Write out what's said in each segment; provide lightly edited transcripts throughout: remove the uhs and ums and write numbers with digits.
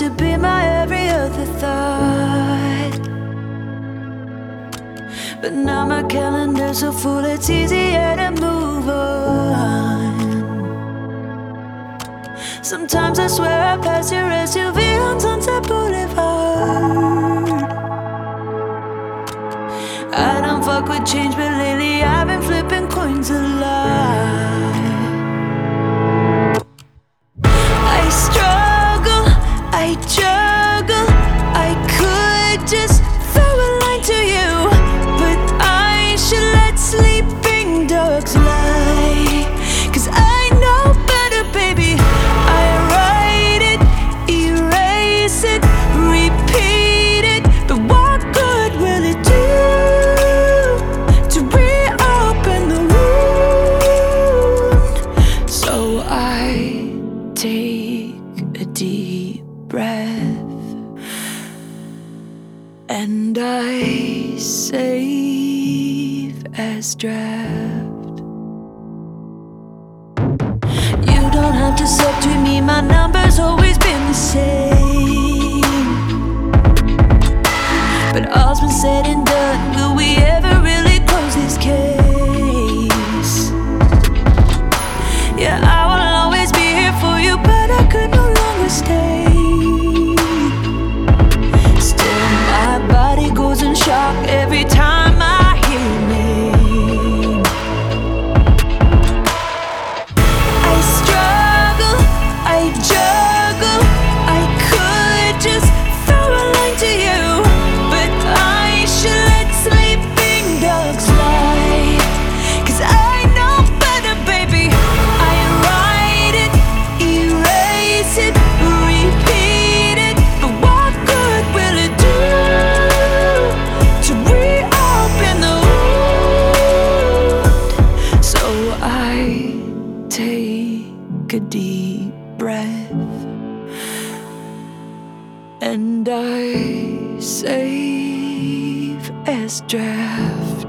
to be my every other thought. But now my calendar's so full, it's easier to move on. Sometimes I swear I pass your SUV on Sunset Boulevard. I don't fuck with change, but lately I've been flipping coins a lot. I struggle, I juggle, I could just throw a line to you, but I should let sleeping dogs lie. 'Cause I know better, baby. I write it, erase it, repeat it, but what good will it do to reopen the wound? So I take a deep breath and I save as draft. You don't have to subtract me, my number's always been the same. But all's been said and done, will we ever really close this case? Yeah, I will always be here for you, but I could no longer stay. Still, my body goes in shock every time I hear your name. I struggle, I juggle, I could just throw a line to you, but I should let sleeping dogs lie. 'Cause I know better, baby. I write it, erase it, repeat it, but what good will it do to reopen the wound? So I take a deep breath and I save as draft.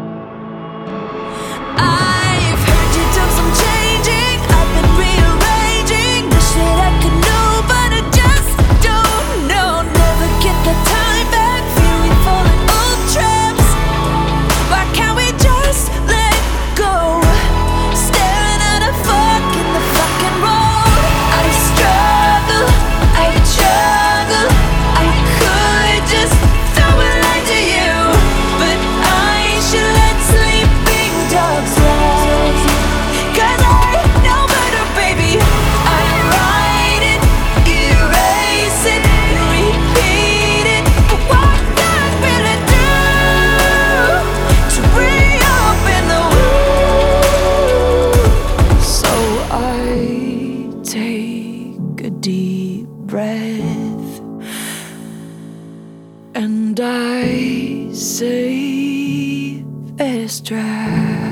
I've heard you do some changing, I've been rearranging. Wish that I could know, but I just don't know. Never get the time back, feel we fall in old traps. Why can't we just let go? Staring at a fork in the fucking road. I struggle, I juggle, I could just throw a line to you, but I should let sleeping dogs lie. 'Cause I know better, baby. I write it, erase it, repeat it, but what good will it do to reopen the wound? So I take a deep breath and I save as draft.